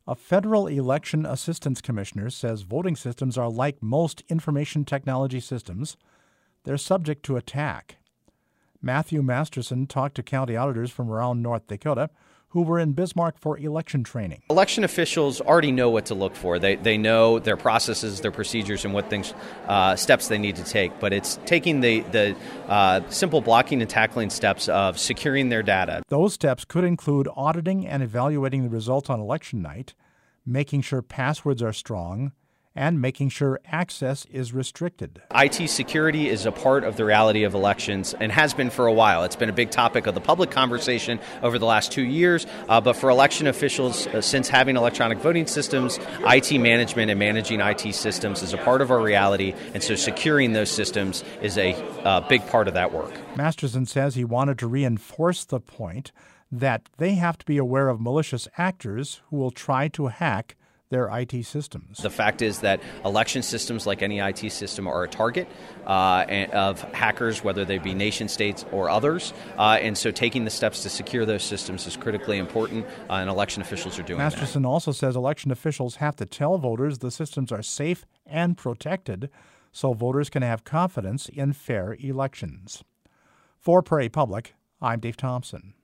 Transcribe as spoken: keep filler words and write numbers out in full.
A federal election assistance commissioner says voting systems are like most information technology systems. They're subject to attack. Matthew Masterson talked to county auditors from around North Dakota who were in Bismarck for election training. Election officials already know what to look for. They they know their processes, their procedures, and what things, uh, steps they need to take. But it's taking the, the uh, simple blocking and tackling steps of securing their data. Those steps could include auditing and evaluating the results on election night, making sure passwords are strong, and making sure access is restricted. I T security is a part of the reality of elections and has been for a while. It's been a big topic of the public conversation over the last two years. Uh, but for election officials, uh, since having electronic voting systems, I T management and managing I T systems is a part of our reality. And so securing those systems is a uh, big part of that work. Masterson says he wanted to reinforce the point that they have to be aware of malicious actors who will try to hack their I T systems. The fact is that election systems, like any I T system, are a target uh, of hackers, whether they be nation states or others. Uh, and so taking the steps to secure those systems is critically important, uh, and election officials are doing that. Masterson also says election officials have to tell voters the systems are safe and protected so voters can have confidence in fair elections. For Prairie Public, I'm Dave Thompson.